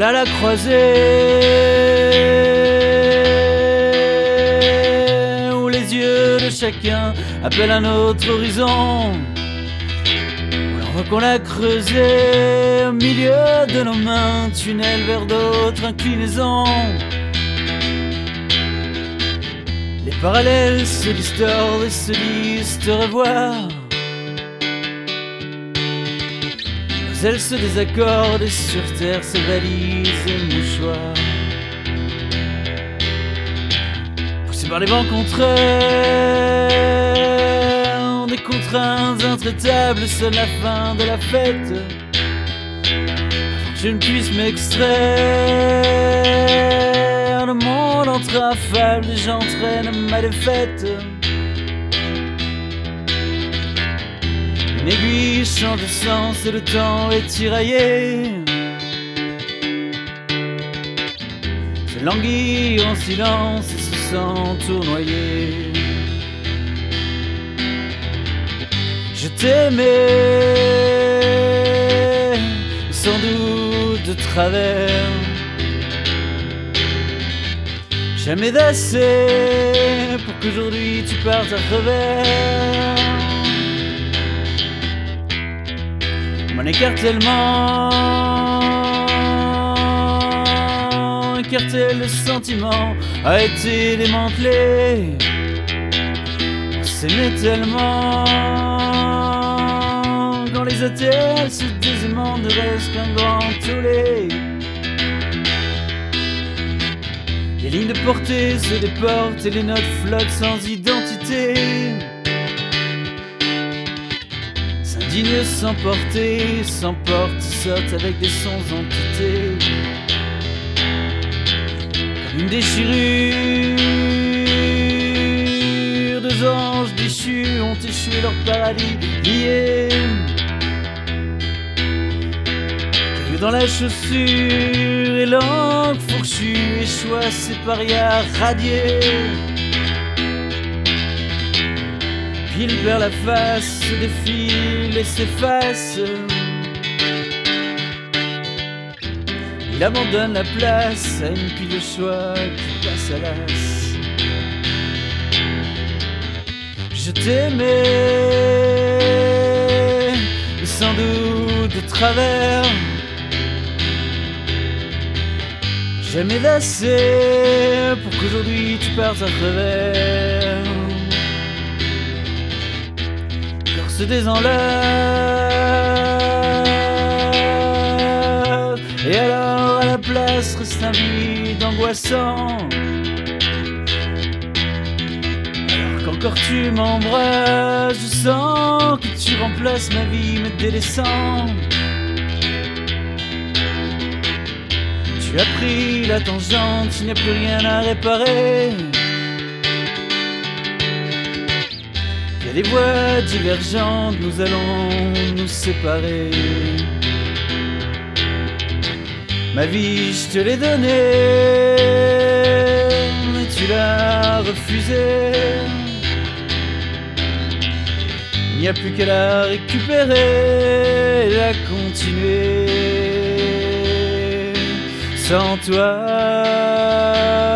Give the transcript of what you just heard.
Voilà la croisée où les yeux de chacun appellent un autre horizon. Où l'on voit qu'on l'a creusé au milieu de nos mains, tunnel vers d'autres inclinaisons. Les parallèles se distordent et se disent te revoir. Nos ailes se désaccordent et sur terre se balisent et mouchoirs. Poussés par les vents contraires, des contraintes intraitables, sonne la fin de la fête. Je ne puisse m'extraire, le monde entre affable et j'entraîne ma défaite. Une aiguille change de sens et le temps est tiraillé. Se languit en silence et se sent tournoyer. Je t'aimais, sans doute de travers. Jamais d'assez pour qu'aujourd'hui tu partes à revers. Mon écarté le sentiment a été démantelé. On s'aimait tellement, quand les hôtels se désaimantent, ne reste qu'un grand tollé. Les lignes de portée se déportent et les notes flottent sans identité. S'indigne sans portée, s'emporte, saute avec des sons amputés. Comme une déchirure, deux anges déchus ont échoué leur paradis lié. Caillou dans la chaussure et langue fourchue, échoua ses parias radiés. Puis il perd la face, se défile et s'efface. Il abandonne la place à une pile de choix qui passe à l'as. Je t'aimais, sans doute de travers. Jamais d'assez pour qu'aujourd'hui tu partes à revers. Se désenlace et alors à la place reste un vide angoissant. Alors qu'encore tu m'embrasses, je sens que tu remplaces ma vie me délaissant. Tu as pris la tangente, il n'y a plus rien à réparer. Il y a des voies divergentes, nous allons nous séparer. Ma vie, je te l'ai donnée, mais tu l'as refusée. Il n'y a plus qu'à la récupérer et à continuer sans toi.